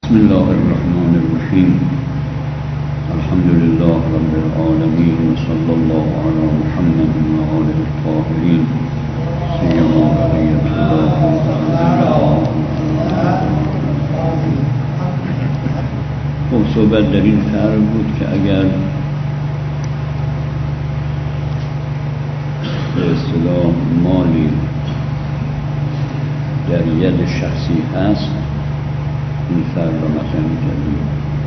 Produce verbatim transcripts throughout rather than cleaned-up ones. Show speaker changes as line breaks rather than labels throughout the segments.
بسم الله الرحمن الرحیم. الحمد لله رب العالمین و صلی الله علی محمد و آله الطاهرین سیما بقیة الله. خب صحبت در این فرق بود که اگر به اصطلاح مالی در ید شخصی هست، این فرق را مطرح می‌کردیم.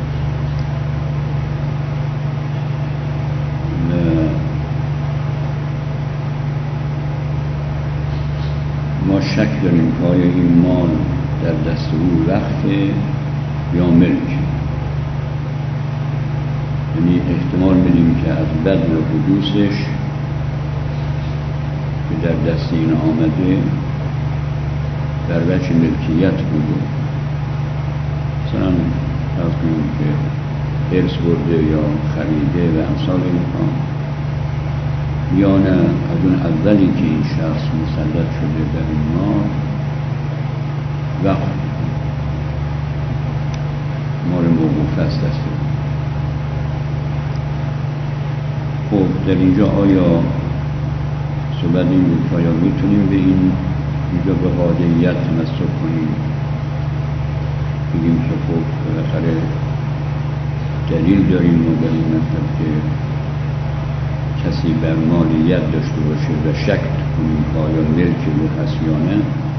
ما شک داریم که آیا این مال در دست او وقف یا ملک، یعنی احتمال میدیم که از بدو و حدوثش که در دست این آمده در وجه ملکیت بوده، مثلا فرض کنیم که ارث برده یا خریده و امثال اینها، یا نه از اون اولی که این شخص مسلط شده در این مال وقف مال موقوف است دست. خب در اینجا آیا صحبت این بود که آیا میتونیم به این اینجا به قاعده‌ایت تمسک کنیم، بگیم که خب بالاخره دلیل داریم و در این مطلب که کسی بر مالیت داشته باشه و شک کنیم که آیا ملک او هست یا نه،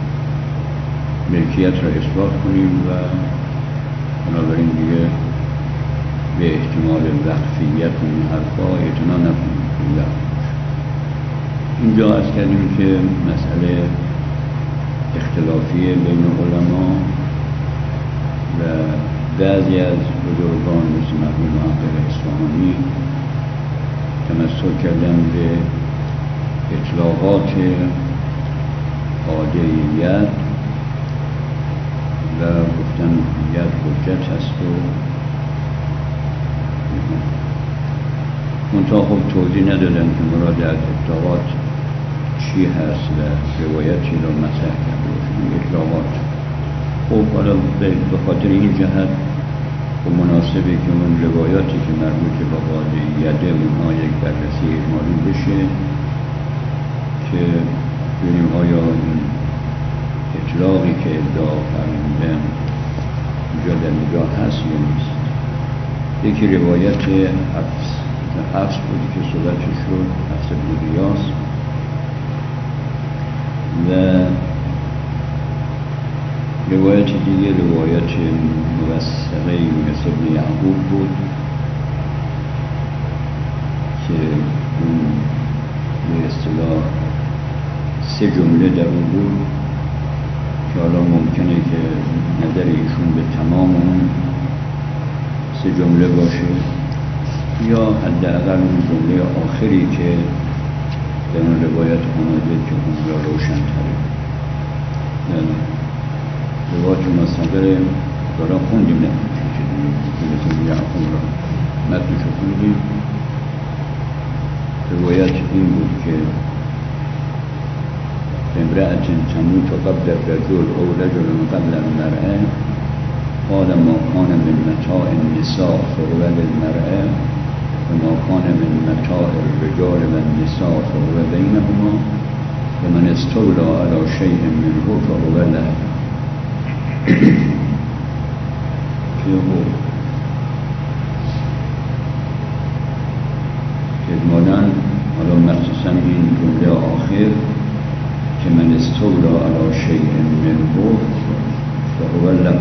ملکیت را اثبات کنیم و بنابراین دیگه به احتمال وقفیت و این حرفا اعتنا نکنیم که وقف باشه. اینجا عرض کردیم که مسئله اختلافی بین علما و بعضی از بزرگان مثل مرحوم محقق اصفهانی تمسک کردن به اطلاقات قاعده‌ایت و گفتن ید حجت هست و منتها خب توضیح ندادن که مراد از اطلاقات چی هست و روایت چی را مطرح کرده باشن. اطلاقات خب حالا به خاطر این جهت و مناسبه که اون روایاتی که مربوط به قاعده‌ایت اونها یک بررسی اجمالی بشه که ببینیم آیا این اطلاقی که ادعا فرمودن اینجا در نگاه هست یا نیست. یکی روایت حفص حفص بودی که صحبتش شد، حفص بن غیاث، و روایت دیگه روایت موثقه یونس بن یعقوب بود که اون به اصطلاح سه جمله در اون بود که حالا ممکنه که نظر ایشون به تمام اون سه جمله باشه یا حداقل اون جمله آخری که در اون روایت آمده که اون را روشن تره. یعنی روایت مصدر دارا خوندیم نه که دیگه یعقوب را متنشو خوندیم. روایت این بود که امرأة تموت قبل الرجل او رجل قبل المرأة قال ما كان من متاع النساء فهو للمرأة وما كان من متاع الرجال والنساء فهو بينهما ومن استولى على شيء منه فهو له. که خب اجمالاً حالا مخصوصاً این جمله آخر که من استولا علی شیء منه فهو له.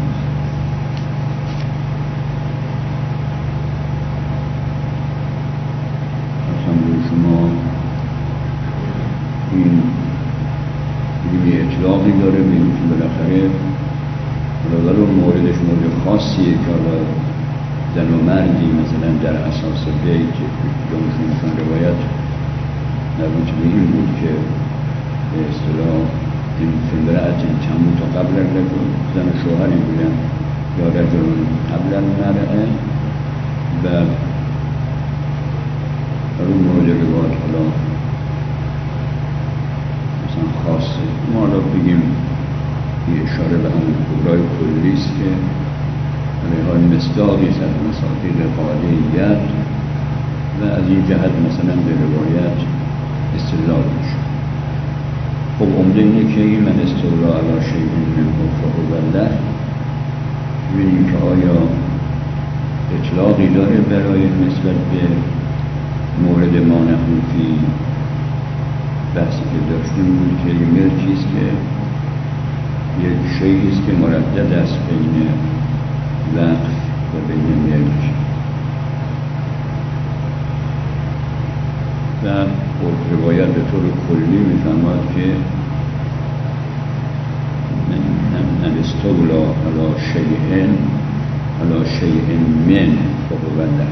اصلا به شما این یه اطلاقی داره بگیم که بالاخره حالا موردش مورد خاصیه که حالا زن و مردی مثلا در اساس بیت جمعشون روایت مربوط به این بود که به اصطلاح این فمرأت تموت قبل الرجل، زن و شوهری بودن یا رجل قبل المرأة و اون مورد روایت حالا مثلا خاصه. ما حالا بگیم یه اشاره به همون کبرای کلیست که مصداقی از مصادیق قاطعیت و از این جهت مثلا به روایت استدلال میشه. خب عمده اینه که این من استولا علی شیء منه فهو له، ببینیم که آیا اطلاقی داره برای نسبت به مورد ما نحوفی. بحثی که داشتیم بود که این ملکیست که یک شیئیست که مردد است بین وقف و بین ملک و روایت به طور کلی میفهمد که من استولا علی شیء علی شیء من فهو له،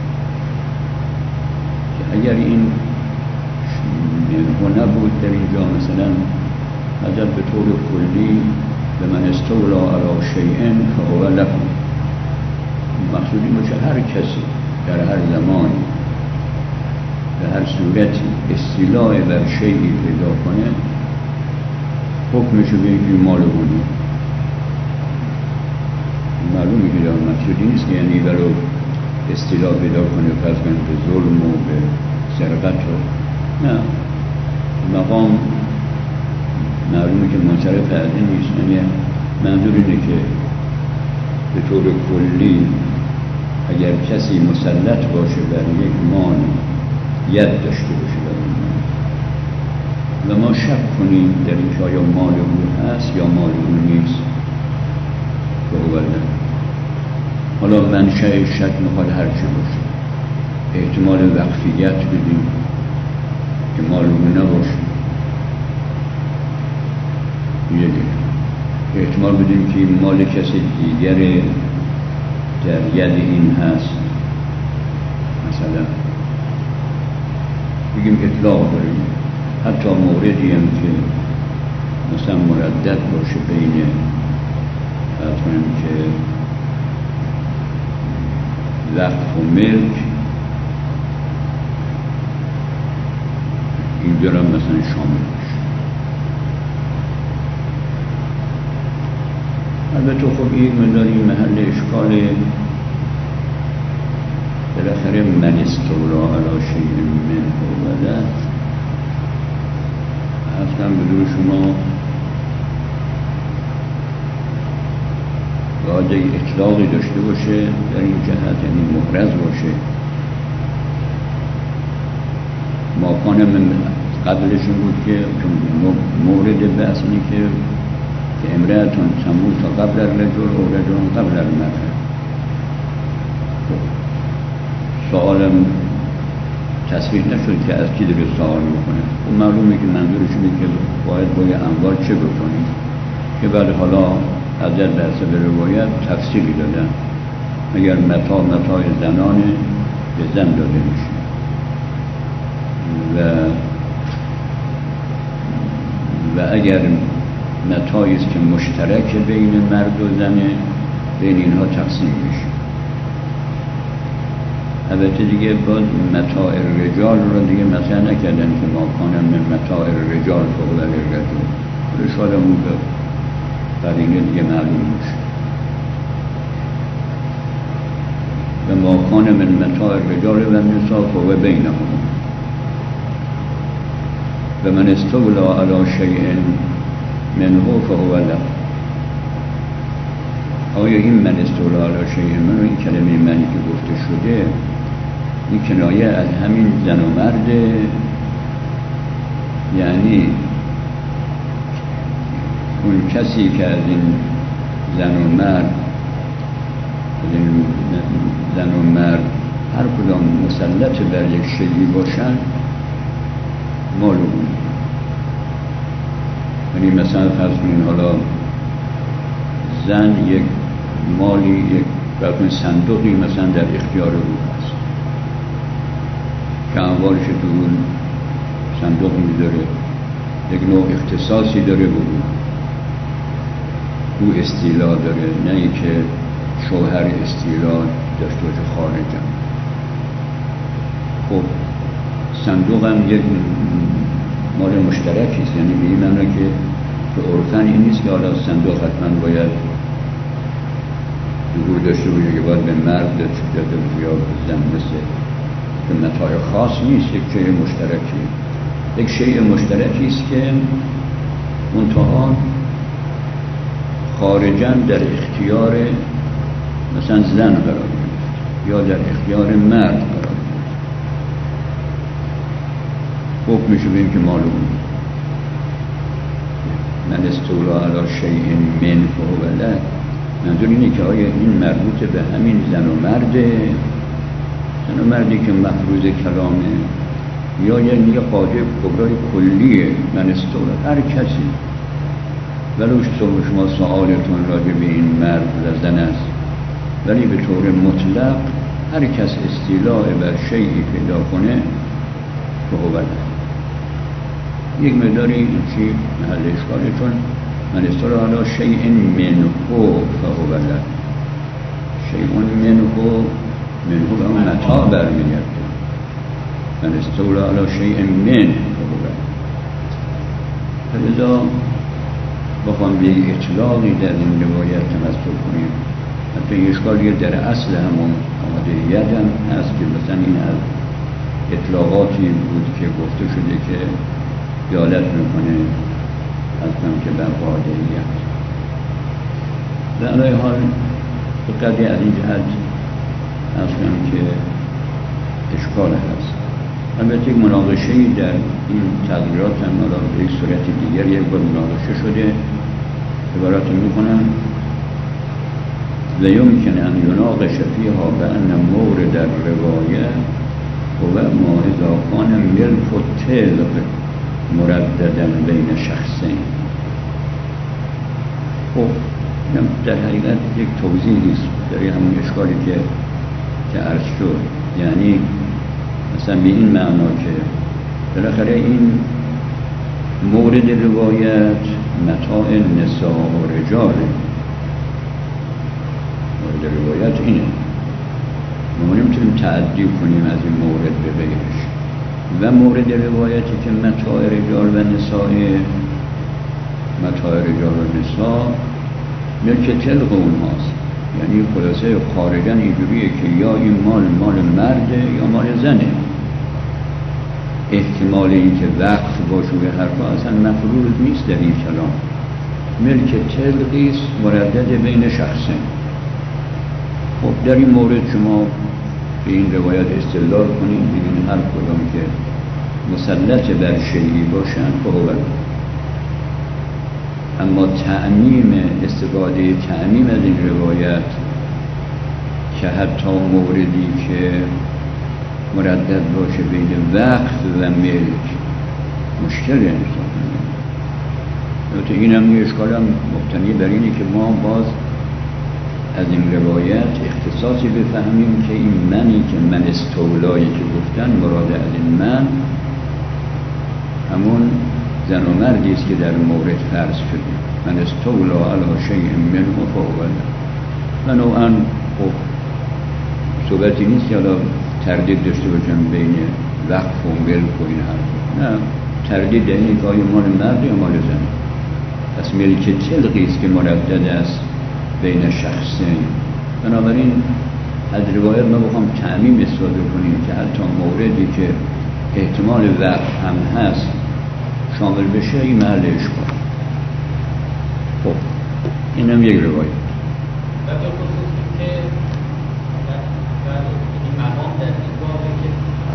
که اگر این منه نبود در اینجا مثلا حضرت به طور کلی به من استولا علی شیء فهو له، مقصود این باشه هر کسی در هر زمان به هر صورتی استیلاء بر شیئی پیدا کنه حکمشو به اینکه مال بودی. معلومه که دارم مقصودی نیست که یعنی برای استیلاء پیدا کنه پس من به ظلم و به سرقت و نه، مقام معلومه که منصرف از این نیست. یعنی منظور اینه که به طور کلی اگر کسی مسلط باشه بر یک مال ید داشته باشه بر این مال و ما شک کنیم در اینکه آیا مال او هست یا مال او نیست که او بلده، حالا منشأ شک میخواد هر چه باشه، احتمال وقفیت بدیم که مال او نباشه، یه دیگه احتمال بدیم که این مال کسی دیگر در ید این هست، مثلا بگیم اطلاق داریم. حتی موردی هم که مثلا مردد باشه بین حتما که وقف و ملک، این دارم مثلا شامل باشه. البته خب این مداری محل اشکال بالاخره من استولا علی شیء منه و له، اصلا بدون شما باید یک اطلاقی داشته باشه در این جهت، یعنی محرز باشه. ما کانم قبلشون بود که مورد بحث اینه که که امرأتون تموت قبل الرجل و رجل قبل المرأة. سوالم تصریح نشد که از کی داره سوال میکنه. اون معلومه که منظورش اینه که باید با یه اموال چه بکنیم، که بعد حالا حضرت در سبب روایت تفصیلی دادن. اگر متاع متاع زنانه به زن داده میشه و و اگر متاعی است که مشترک بین مرد و زنه بین اینها تقسیم میشه. البته دیگه باید متاع رجال رو دیگه مطرح نکردن که ما کانم من متاع رجال فوق الرجال، رشاد همون قرینه دیگه معلوم میشه. و ما کانم من متاع رجال و النساء فوق بینهم و من استولا علی شیء منه فهو له. آیا این من استولا علی شیء منه، این کلمه منی که گفته شده این کنایه از همین زن و مرده، یعنی اون کسی که از این زن و مرد از این زن و مرد هر کدام مسلط بر یک شیئی باشن مال بود. یعنی مثلا فرض کنین حالا زن یک مالی یک برای صندوقی مثلا در اختیار او هست که اموالش تو اون صندوق می‌داره، یک نوع اختصاصی داره به او، او استیلا داره، نه اینکه شوهر استیلا داشته باشه خارجا. خب صندوق هم یک مال مشترکی است، یعنی به این معنی که به عرفاً این نیست که حالا صندوق حتما باید ظهور داشته باشه که باید به مرد داده یا به زن، مثل که متاع خاص نیست، یک شیء مشترکی، یک شیء مشترکی است که منتها خارجاً در اختیار مثلا زن قرار گرفت یا در اختیار مرد قرار گرفت. حکمش به این که معلوم من استولا علی شیء من فهو له. منظور اینه که آیا این مربوط به همین زن و مرده، زن و مردی که مفروض کلامه، یا یه قاعده کبرای کلیه من استولا هر کسی، ولو شما سوالتون راجع به این مرد و زن است، ولی به طور مطلق هر کس استیلاء بر شیئی پیدا کنه فهو له. یک مقداری این چی محل اشکالتون من استولا علی شیء منه فهو له. شیء منه منه به اون متاع برمیگرده. من استولا علی شیء من فهو له. فلذا بخوام به اطلاقی در این روایت تمثل کنیم، حتی این اشکالی در اصل همون آمادهیت هم هست که مثلا این از اطلاقاتی بود که گفته شده که دلالت میکنه اصلا که بر قاعده‌ایت. در علی حال فقط از این جهت اصلا که اشکال هست. البته یک مناقشه‌ای در این تغییرات هم به یک صورت دیگر یک بار مناقشه شده، عبارت میکنم و یمکن ان یناقش فیها بأن مورد الروایه هو ما اذا کان ملک الطلق مرددا بین شخصین. خب در حقیقت یک توضیحی است در همون اشکالی که که عرض شد، یعنی مثلا به این معنا که بالاخره این مورد روایت متاع نساء و رجاله، مورد روایت اینه، ما نمیتونیم تعدی کنیم از این مورد به غیرش. و مورد روایتی که متاع رجال و نساء، متاع رجال و نساء ملک طلق اونهاست، یعنی خلاصه خارجاً اینجوریه که یا این مال مال مرده یا مال زنه. احتمال این که وقف باشه به حرفا اصلا مفروض نیست در این کلام. ملک طلقی است مردد بین شخصین. خب در این مورد شما به این روایت استدلال کنید، ببینید هر کدام که مسلط بر شیئی باشن فهو له. اما تعمیم، استفاده تعمیم از این روایت که حتی موردی که مردد باشه بین وقف و ملک مشکل انسان. البته این هم یه اشکال هم مبتنی بر اینه که ما باز از این روایت اختصاصی بفهمیم که این منی که من استولایی که گفتن مراد از این من همون زن و مردی است که در مورد فرض شده. من استولا علی شیء منه فهو له. و نوعا خب صحبتی نیست که حالا تردید داشته باشم بین وقف و ملک و این حرف. نه، تردید اینه که آیا مال مرد یا مال زن. پس ملک طلقی است که مردد است بین شخصین. بنابراین از روایت ما بخوام تعمیم استفاده کنیم که حتی موردی که احتمال وقف هم هست شامل بشه، این محل اشکال. خب این هم یک روایت.
و به خصوص که این مقام در این بابه که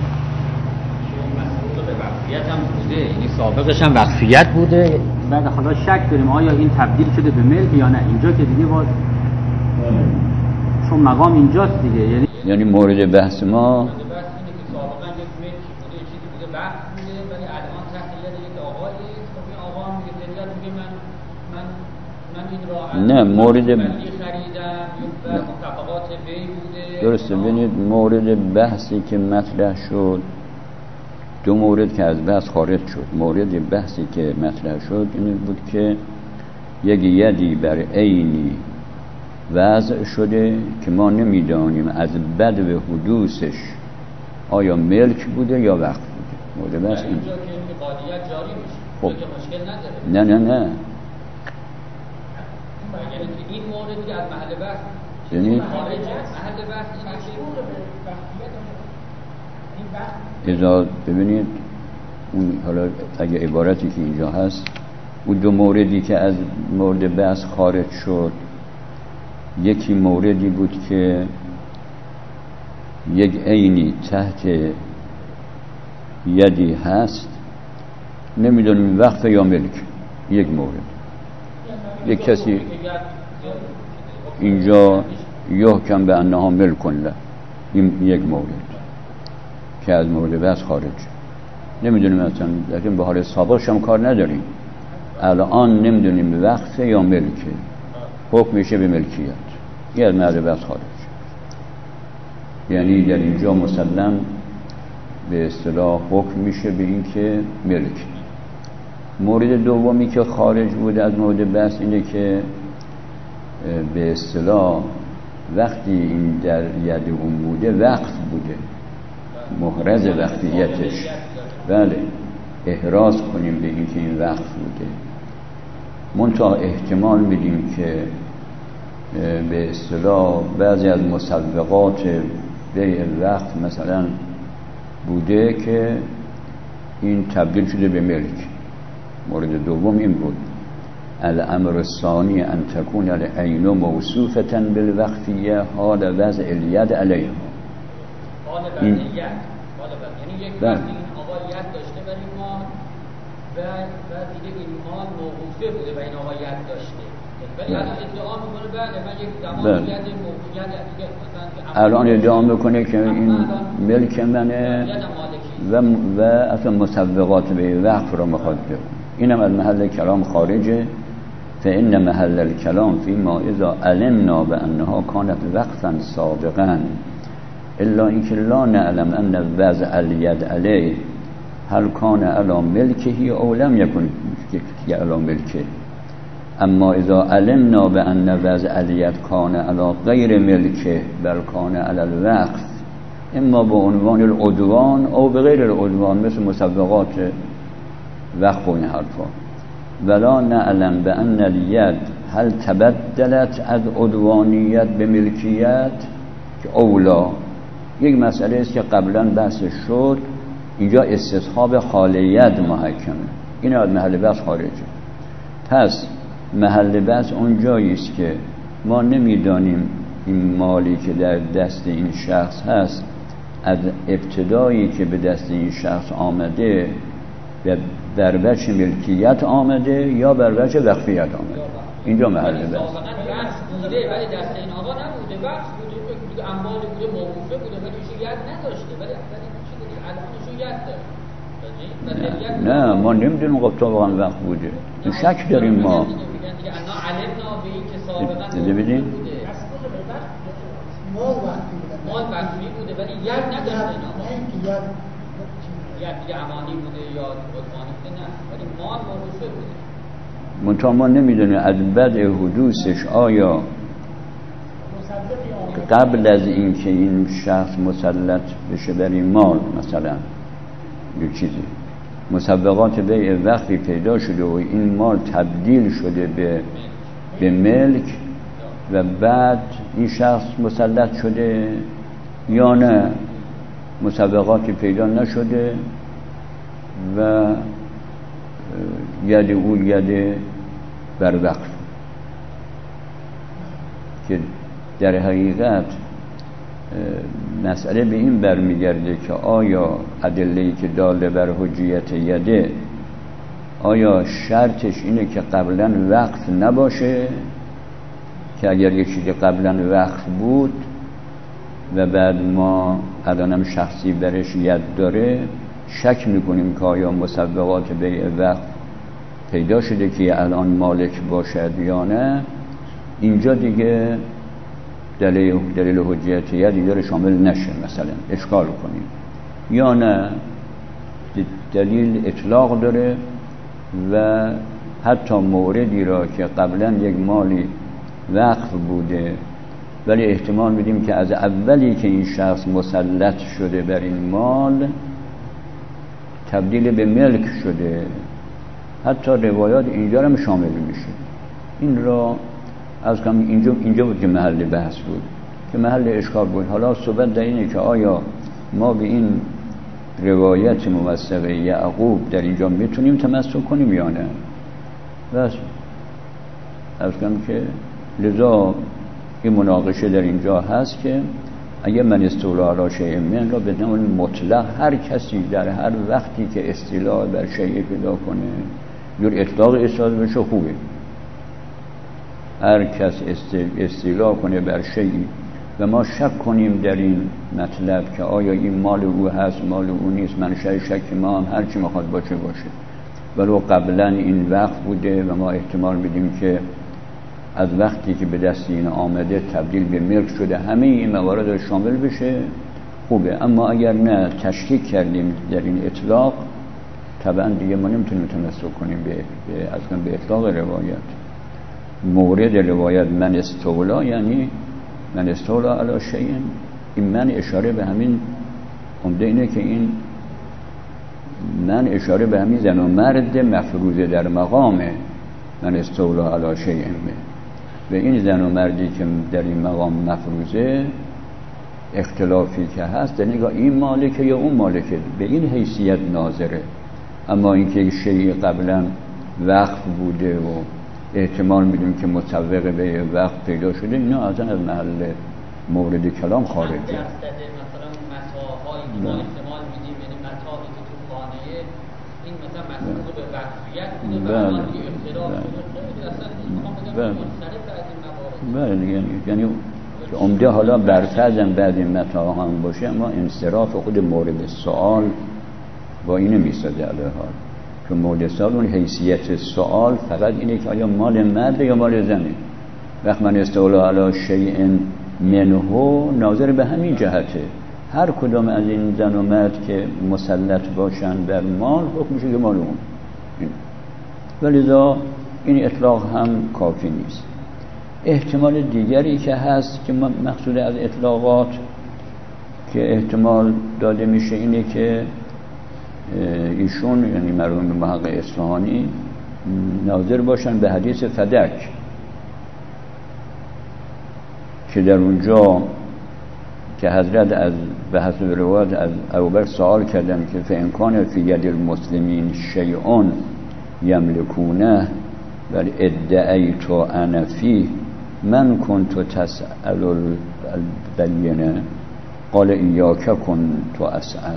مسئول به وقفیت هم بوده، یعنی سابقش هم وقفیت بوده، بعد حالا شک داریم آیا این تبدیل شده به ملک یا نه. اینجا که دیگه باز چون مقام اینجاست دیگه، یعنی
یعنی مورد بحث ما
مورد بحث اینه که سابقا یک ملک بوده، چیزی بوده وقف بوده، ولی الان تحت ید یک آقایی است. خب این آقا هم میگه دلیل میگه من من من این راه
نه مورد
خریدم یا متفقات بی بوده.
درسته. ببینید مورد بحثی که مطرح شد، دو مورد که از بحث خارج شد. مورد بحثی که مطرح شد این بود که یک یدی بر عینی وضع شده که ما نمیدانیم از بد به حدوثش آیا ملک بوده یا وقف بوده. مورد بحث این
اینجا که این قاعدیت جاری میشه،
خب
که مشکل نداره.
نه نه نه
یعنی این مورد که از محل بحث
یعنی اذا ببینید اون حالا اگه عبارتی که اینجا هست، اون دو موردی که از مورد بحث خارج شد، یکی موردی بود که یک عینی تحت یدی هست، نمیدونیم وقف یا ملک. یک مورد، یک کسی اینجا یحکم به انها ملک له، این یک مورد که از مورد بحث خارج شد. نمیدونیم اصلا، لیکن به حال سابقش هم کار نداریم. الان نمیدونیم وقف یا ملکه، حکم میشه به ملکیت. این از مورد بحث خارج شد، یعنی در اینجا مسلم به اصطلاح حکم میشه به این که ملک. مورد دومی که خارج بوده از مورد بحث اینه که به اصطلاح وقتی این در ید اون بوده وقف بوده، محرز وقتیتش، بله احراز کنیم به این که این وقف بوده. منتها احتمال میدیم که به اصطلاح بعضی از مسبقات بیع وقت مثلا بوده که این تبدیل شده به ملک. مورد دوم این بود، الامر الثانی ان تكون العین موصوفه بالوقفیه حال وضع الید علیها. این
یعنی یک وقتی این آقا ید داشته برای ما و بعد دیگه این مال موقوفه بوده و این آقا ید داشته، ولی الان ادعا میکنه بله من یک زمان ید موقوفیت دیگه مثلا
الان ادعا میکنه که این ملک منه و و اصلا مسبقات به وقف را میخواد بگه. اینم از محل کلام خارجه. فإن محل الكلام فيما اذا علمنا بانها كانت وقفا سابقا الا اینکه لا نعلم ان وضع الید علیه هل کان علی ملکه او لم یکن علی ملکه. اما اذا علمنا بان وضع الید کان علی غیر ملکه بل کان علی الوقف اما به عنوان العدوان او به غیر العدوان مثل مسبقات وقف و این حرفا، ولا نعلم بان الید هل تبدلت از عدوانیت به ملکیت که اولا. یک مسئله است که قبلا بحث شد، اینجا استصحاب خالیت محکمه، این از محل بحث خارجه. پس محل بحث اونجایی است که ما نمیدانیم این مالی که در دست این شخص هست از ابتدایی که به دست این شخص آمده در وجه ملکیت آمده یا بر وجه وقفیت آمده. اینجا محل بحث.
واقعا وقف بوده ولی دست این آقا نبوده، وقف بوده که اموال بوده موقوفه بوده ولی ایشون ید نداشته، ولی الان ایشون ید داره.
نه ما نمیدونیم قبطا واقعا وقت بوده، این شک داریم ما. دیده بیدیم
مال وقتی بوده ولی ید نداشته، ید دیگه امانی بوده یا عدوانی بوده، نه ولی مال موقوفه بوده.
منطقه ما نمیدونیم از بدء حدوثش آیا قبل از اینکه این شخص مسلط بشه بر این مال مثلا یه چیزی مسبقات بیع وقفی پیدا شده و این مال تبدیل شده به به ملک و بعد این شخص مسلط شده یا نه مسبقاتی پیدا نشده و ید او ید بر وقف، که در حقیقت مسئله به این برمیگرده که آیا ادله‌ای که داله بر حجیت یده آیا شرطش اینه که قبلا وقف نباشه، که اگر یک چیزی قبلا وقف بود و بعد ما الانم شخصی برش ید داره شک میکنیم که آیا مسبقات بیع وقف پیدا شده که الان مالک باشد یا نه. اینجا دیگه دلیل دلیل حجیت ید دیگه شامل نشه، مثلا اشکال کنیم یا نه دلیل اطلاق داره و حتی موردی را که قبلا یک مالی وقف بوده ولی احتمال میدیم که از اولی که این شخص مسلط شده بر این مال تبدیل به ملک شده، حتی روایات اینجا هم شامل میشه. این را از کم اینجا اینجا بود که محل بحث بود، که محل اشکال بود. حالا صحبت در اینه که آیا ما به این روایت موثقه یعقوب در اینجا میتونیم تمسک کنیم یا نه؟ بس از کم که لذا این مناقشه در اینجا هست که اگه من استولا علی شیء من را به نوع مطلق هر کسی در هر وقتی که استیلا بر شیء پیدا کنه یا اطلاق استیلا بشه خوبه. هر کس استیلا کنه بر شیئی و ما شک کنیم در این مطلب که آیا این مال او هست مال او نیست، منشأ شک ما هم هر چی میخواد باشه باشه، ولو قبلا این وقت بوده و ما احتمال میدیم که از وقتی که به دست این آمده تبدیل به ملک شده، همه این موارد شامل بشه خوبه. اما اگر نه تشکیک کردیم در این اطلاق، طبعا دیگه ما نمیتونیم تمسک کنیم به اصلا به اطلاق روایت. مورد روایت من استولا یعنی من استولا علی شیء، این من اشاره به همین عمده اینه که این من اشاره به همین زن و مرد مفروضه در مقام من استولا علی شیء، و این زن و مردی که در این مقام مفروضه اختلافی که هست در نگاه این مالکه یا اون مالکه به این حیثیت ناظره. اما اینکه شیء قبلا وقف بوده و احتمال میدیم که متوقع به وقت پیدا شده، اینا اصلا از محل مورد کلام خارجه.
مثلا متاع‌هایی که ما احتمال میدیم یعنی متاعی که تو خانه این مثلا مسئول به وقفیت بوده و الان دیگه اختلاف شده، اصلا میخوام بگم منصرف از این موارد.
بله، یعنی که عمده حالا برفرضم بعد این متاع هم باشه، اما انصراف خود مورد سوال با اینه میساده علیه حال که مورد سوال اون حیثیت سوال فقط اینه که آیا مال مرد یا مال زنه. وقت من استولا علی شیء منه ناظر به همین جهته، هر کدام از این زن و مرد که مسلط باشن بر مال حکم میشه که مال اون، ولذا این اطلاق هم کافی نیست. احتمال دیگری که هست که مقصود از اطلاقات که احتمال داده میشه اینه که ایشون یعنی مرحوم محقق اصفهانی ناظر باشن به حدیث فدک که در اونجا که حضرت از به حسب روایت از ابوبکر سوال کردن که فإن کان فی ید المسلمین شیء یملکونه و ادعیت انا فیه من کنت تسأل البینه قال ایاک کنت اسأل،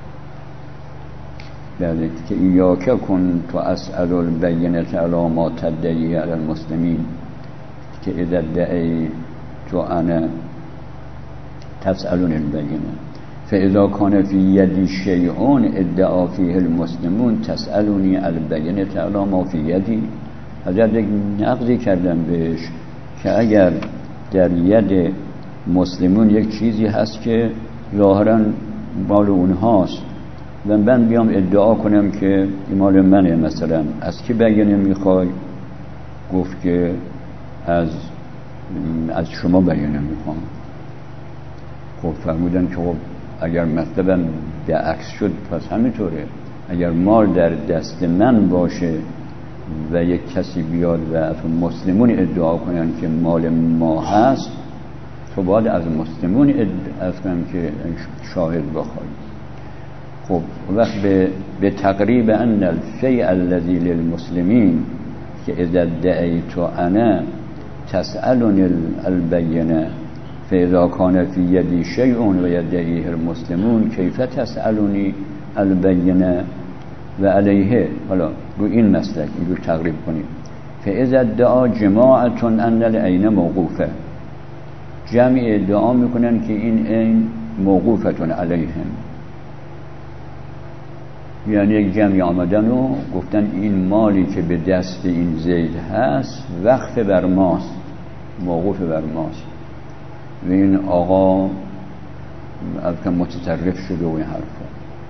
بله که ایاک کنت اسأل البینه علی ما تدعی علی المسلمین که اذا ادعیت انا تسألون البینه فاذا کان فی یدی شیء ادعا فیه المسلمون تسألونی البینه علی ما فی یدی. حضرت یک نقضی کردن بهش که اگر در ید مسلمون یک چیزی هست که ظاهرا مال اونهاست و من بیام ادعا کنم که این مال منه، مثلا از کی بیانه میخوای؟ گفت که از از شما بیانه میخوام. خب فرمودن که خب اگر مثلا به عکس شد پس همینطوره، اگر مال در دست من باشه و یک کسی بیاد و از مسلمون ادعا کنن که مال ما هست، تو باید از مسلمون ادعا کنن که شاهد بخوای. خب وقت به, به تقریب ان الفیء الذی للمسلمین که اذا ادعیت انا تسألون البینه فاذا کان فی یدی شیء و یدعیه المسلمون کیف تسألونی البینه و علیه. حالا رو این مسلک این رو تقریب کنیم. فاذا ادعا جماعت ان العین موقوفه، جمع ادعا میکنن که این عین موقوفتون علیهم، یعنی یک جمعی آمدن و گفتن این مالی که به دست این زید هست وقف بر ماست، موقوف بر ماست و این آقا از که متصرف شده و این حرفا.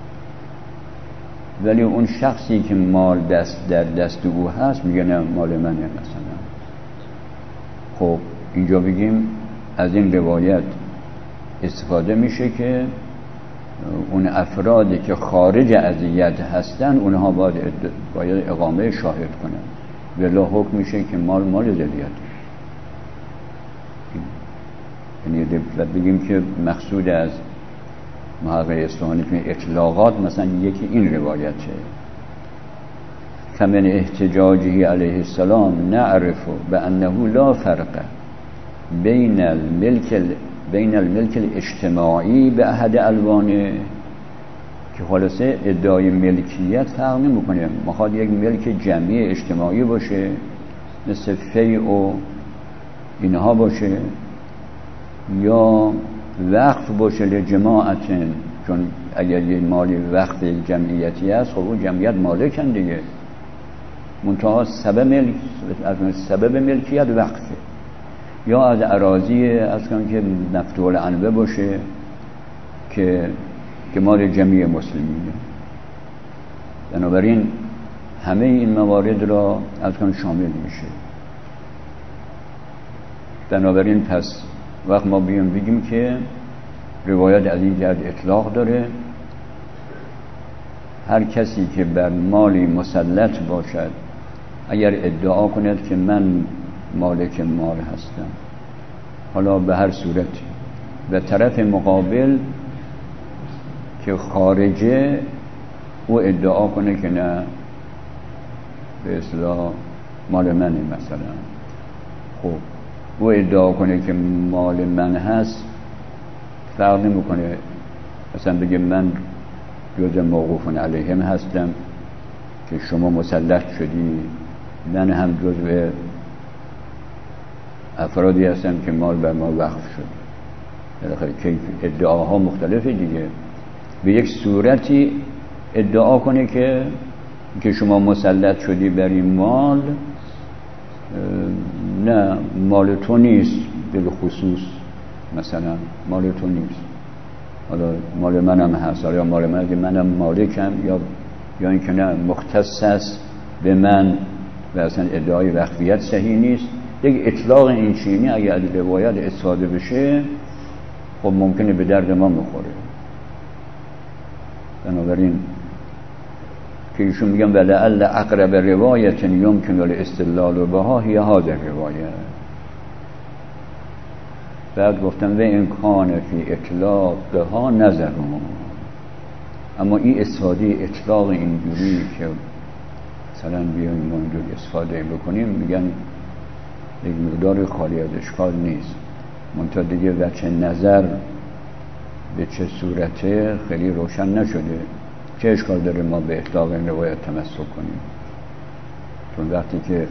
ولی اون شخصی که مال دست در دست او هست میگه نه مال منه مثلا. خب اینجا بگیم از این روایت استفاده میشه که اون افرادی که خارج از ید هستن اونها باید, باید اقامه شاهد کنن، ولی حکم میشه که مال مال زدیت. یعنی بگیم که مقصود از محقق اصفهانی که اطلاقات مثلا یکی این روایته کمن احتجاجه علیه السلام نعرف بأنه لا فرق بین الملک بین الملک الاجتماعی به احد الوانه، که خلاصه ادعای ملکیت فرق نمیکنه، میخواد یک ملک جمعی اجتماعی باشه مثل فیع و اینها باشه یا وقف باشه لجماعت، چون اگر یه مالی وقف جمعیتی است خب اون جمعیت مالکن دیگه، منتها سبب ملک سبب ملکیت وقفه، یا از اراضی از کنم که نفت و الانبه باشه که که مال جمعی مسلمینه. بنابراین همه این موارد را از کنم شامل میشه. بنابراین پس وقت ما بیام بگیم که روایت از این جهت اطلاق داره، هر کسی که بر مالی مسلط باشد اگر ادعا کند که من مالک مال هستم، حالا به هر صورتی، و طرف مقابل که خارجه او ادعا کنه که نه به اصطلاح مال منه، مثلا خب او ادعا کنه که مال من هست، فرق نمیکنه مثلا بگه من جزء موقوف علیهم هستم که شما مسلط شدی، من هم جزء افرادی هستم که مال بر ما وقف شد. بالاخره که ادعاها مختلفه دیگه. به یک صورتی ادعا کنه که که شما مسلط شدی بر این مال، نه مال تو نیست، به خصوص مثلا مال تو نیست، حالا مال منم هست، یا مال من که منم مالکم، یا یا اینکه نه مختص است به من و اصلا ادعای وقفیت صحیح نیست. یک اطلاق این چینی اگر از روایت استفاده بشه خب ممکنه به درد ما بخوره. بنابراین که ایشون میگن ولعل اقرب روایت یمکن الاستدلال بها هی هذه روایت. بعد گفتم و امکان فی اطلاقها نظرون، اما این استفاده اطلاق اینجوری که مثلا بیایم ما اینجوری استفاده بکنیم میگن یک مقدار خالی از اشکال نیست، منتها دیگه وجه نظر به چه صورته خیلی روشن نشده. چه اشکال داره ما به اطلاق این روایت تمسک کنیم؟ چون وقتی که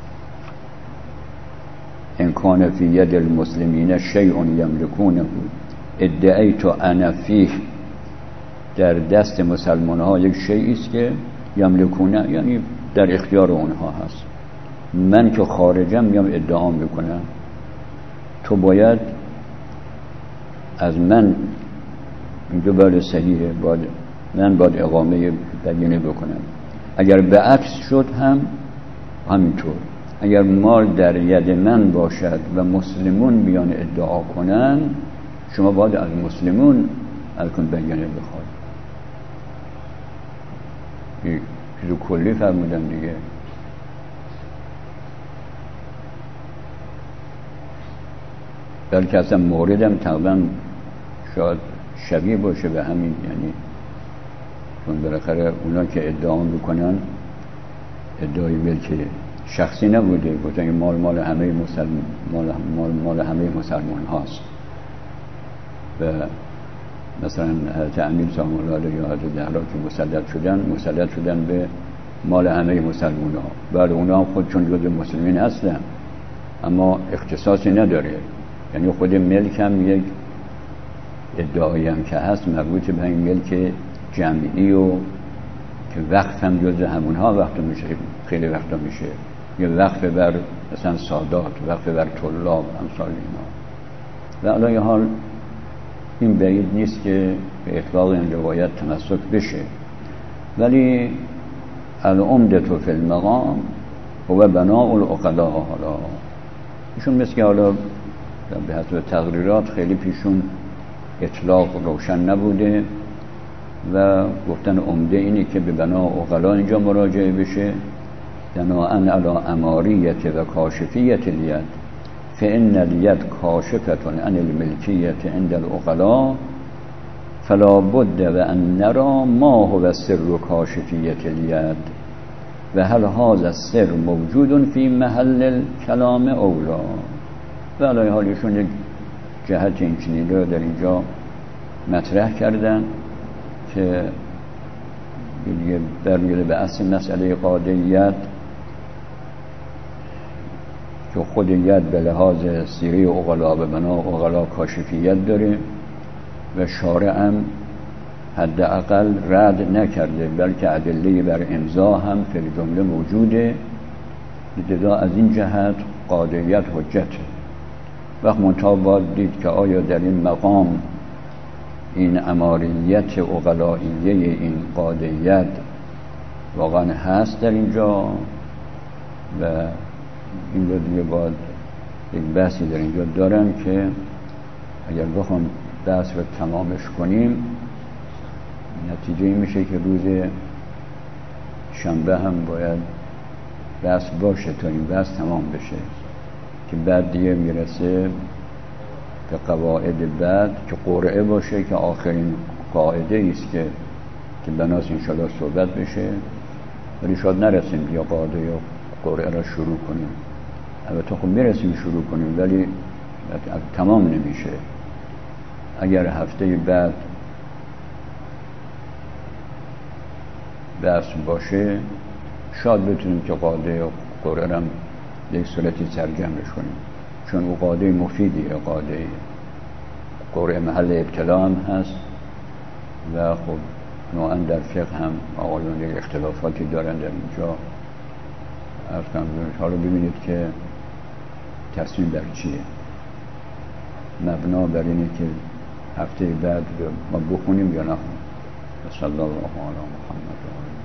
امکان فی ید المسلمین شیء یملکونه ادعیت انا فیه، در دست مسلمان ها یک شیئی است که یملکونه یعنی در اختیار اونها هست، من که خارجم میام ادعا میکنم، تو باید از من اینجا باید صحیحه، باید من باید اقامه بیانه بکنم. اگر به عکس شد هم همینطور، اگر مال در ید من باشد و مسلمون بیان ادعا کنن، شما باید از مسلمون الکن بیانه بخواید. این چیزو کلی فرمودم دیگه. بلکه اصلا موردم تقریبا شاید شبیه باشه به همین، یعنی چون بالاخره اونا که ادعا میکنن ادعای ملک شخصی نبوده، گفتن مال مال همه مسلمان مال مال, مال همه مسلمان هاست. و مثلا حضرت امیر سلام الله علیه یا حضرت زهرا که مسلط شدن مسلط شدن به مال همه مسلمان ها، بعد اونا هم خود چون جزء مسلمین هستن اما اختصاصی نداره، یعنی خود ملک هم یک ادعایی هم که هست مربوط به این ملک جمعی و که وقف هم جزء همونها وقت میشه، خیلی وقتا میشه، یه وقف بر مثلا سادات، وقف بر طلاب، امثال اینا. و علی حال این بعید نیست که به اطلاق این روایت تمسک بشه، ولی العمدة فی المقام هو بناء العقلاء. حالا ایشون مثل که حالا به حسب تقریرات خیلی پیشون اطلاق روشن نبوده و گفتن عمده اینه که به بنا عقلا اینجا مراجعه بشه، بناءً علی اماریت و کاشفیت الید فإن الید کاشفة عن الملکیت عند العقلاء فلا بد و ان نرى ما هو سر کاشفیت الید و هل هذا السر موجود فی محل الکلام اولا. و علی حالشون یک جهت این چنینی رو در اینجا مطرح کردن که دیگه برمیگرده به اصل مسئله قاعدیت که خود ید به لحاظ سیره عقلا به بنا عقلا کاشفیت داره و شارع هم حداقل رد نکرده بلکه ادله بر امضا هم فی الجمله موجوده. لذا از این جهت قاعدیت حجته. وقت منتها باید دید که آیا در این مقام این اماریت عقلائیه این قاعدیت واقعا هست در اینجا و این رو دیگه باید یک بحثی در اینجا دارن که اگر بخوام بحث رو تمامش کنیم نتیجه این میشه که روز شنبه هم باید بحث باشه تا این بحث تمام بشه که بعد دیگه میرسه به قواعد بعد که قرعه باشه که آخرین قاعده است که که بناس انشاءالله صحبت بشه ولی شاید نرسیم یا قاعده یا قرعه را شروع کنیم. البته خب میرسیم شروع کنیم ولی تمام نمیشه. اگر هفته بعد بحث باشه شاید بتونیم که قاعده یا قرعه را یک صورتی سرجمعش کنیم چون او قاعده مفیدیه. قاعده قرعه محل ابتلا هم هست و خب نوعا در فقه هم آقایون یک اختلافاتی دارن در اینجا. از کنم حالا ببینید که تصمیم بر چیه. مبنا بر اینه که هفته بعد ما بخونیم یا نخونیم. صلی الله علی محمد.